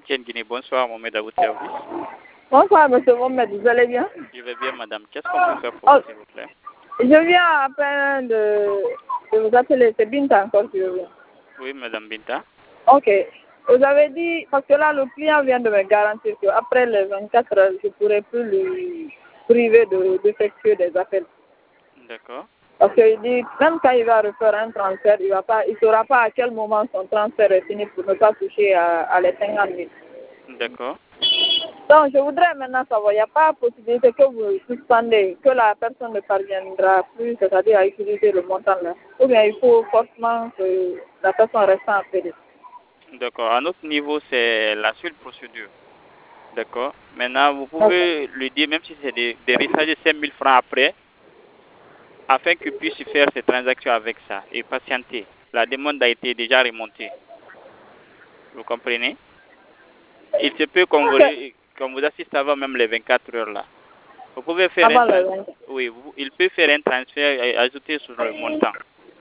Chrétienne Guinée. Bonsoir, Mohamed, à votre service. Bonsoir, monsieur Mohamed, vous allez bien? Je vais bien, madame. Qu'est-ce qu'on peut faire pour vous, s'il vous plaît? Je viens à peine de vous appeler, c'est Binta encore que je viens. Oui, madame Binta. Ok. Vous avez dit, parce que là, le client vient de me garantir qu'après les 24 heures, je ne pourrai plus lui priver d'effectuer des appels. D'accord. Parce qu'il dit, même quand il va refaire un transfert, il ne saura pas à quel moment son transfert est fini pour ne pas toucher à les 50 000. D'accord. Donc, je voudrais maintenant savoir, il n'y a pas possibilité que vous suspendez, que la personne ne parviendra plus, c'est-à-dire à utiliser le montant là. Ou bien il faut forcément que la personne reste en PD. D'accord. À notre niveau, c'est la seule procédure. D'accord. Maintenant, vous pouvez lui dire, même si c'est des recharger 5 000 francs après, afin qu'il puisse faire ses transactions avec ça et patienter. La demande a été déjà remontée. Vous comprenez? Il se peut qu'on vous assiste avant même les 24 heures là. Vous pouvez faire Avant un le transfert. 20. Oui, il peut faire un transfert et ajouter sur le montant.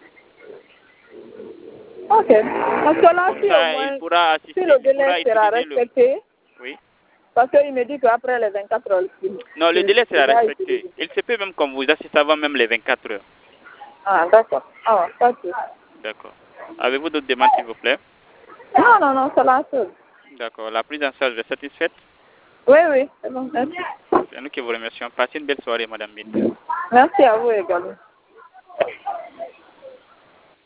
Ok. Parce que là, Comme si au ça, il moins, pourra si assister, le il délai pourra sera utiliser le... respecté, Oui. parce qu'il me dit qu'après les 24 heures, Non, le délai sera va respecté. utiliser. Il se peut même qu'on vous assiste avant même les 24 heures. Ah, d'accord. Ah, pas de souci. D'accord. Avez-vous d'autres demandes, s'il vous plaît? Non, non, non, c'est la seule. D'accord. La prise en charge est satisfaite? Oui, oui, c'est bon. Merci. C'est nous qui vous remercions. Passez une belle soirée, madame Binta. Merci à vous également.